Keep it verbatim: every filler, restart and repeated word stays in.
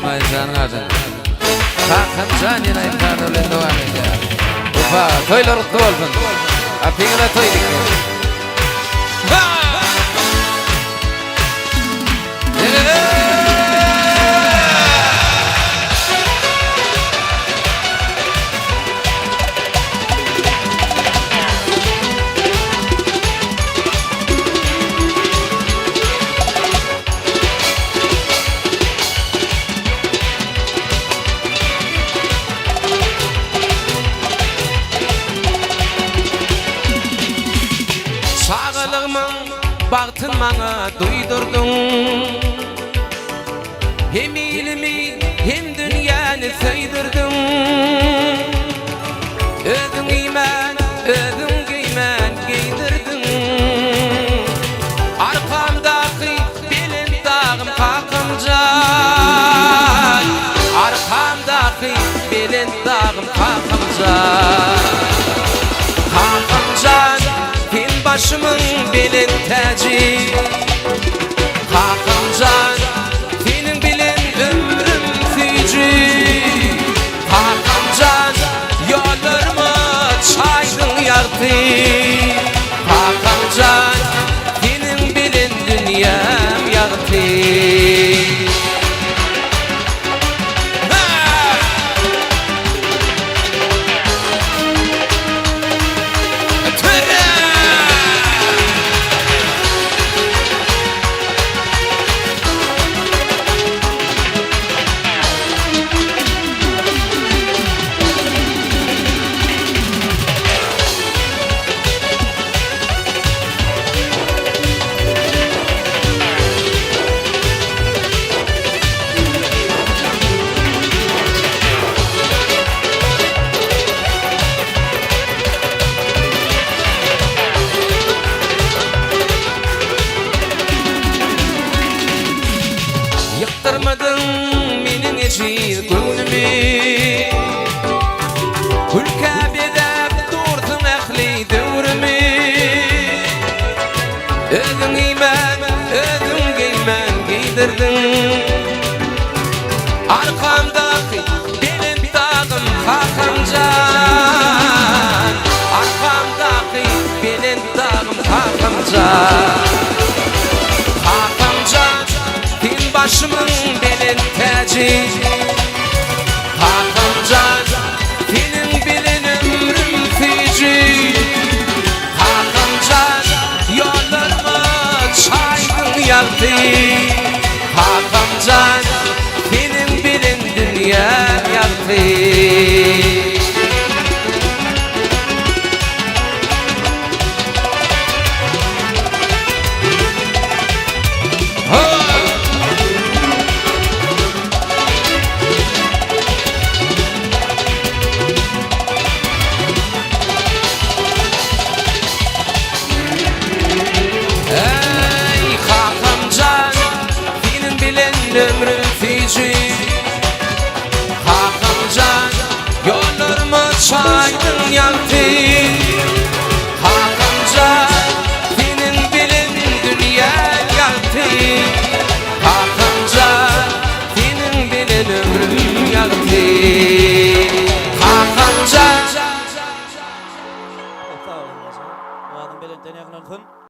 İsmail Can'ın adını. Hakan Can yine imkanlarıyla devam ediyor. Ufa, toylar kutlu olsun. Apingine toy dikkat. Baktın bana duydurdun, hem ilmi hem dünyanı söydürdün. Ödün giymen, ödün giymen giydirdin. Arkamdaki belin dağım kalkımcan, arkamdaki belin dağım kalkımcan. Kalkımcan başımın belin tacı. Hakancan, senin bilin ömrüm fücü. Hakancan, yollarımı çaydın yaktı. Hakancan, senin bilin dünyam yaktı. Yıktırmadın menin için gönlümü, Hülka bedep durdun ehli devrimi. Ödün giymen, ödün giymen giydirdin. Arkamdaki belin dağım Hakancan, arkamdaki belin dağım Hakancan. Başımın belin tacı. Hakancan, senin bilin ömrüm fücü. Hakancan, yollarımı çaydın yaktı. Hakancan, senin bilin dünyam yaktı. Ömrüm fücü. Hakancan, yollarımı çaydın yaktı. Hakancan, senin bilin dünya yaktı. Hakancan, senin bilin ömrüm yaktı. Hakancan. Sağ olun. Bu adam belirten yakın olsun.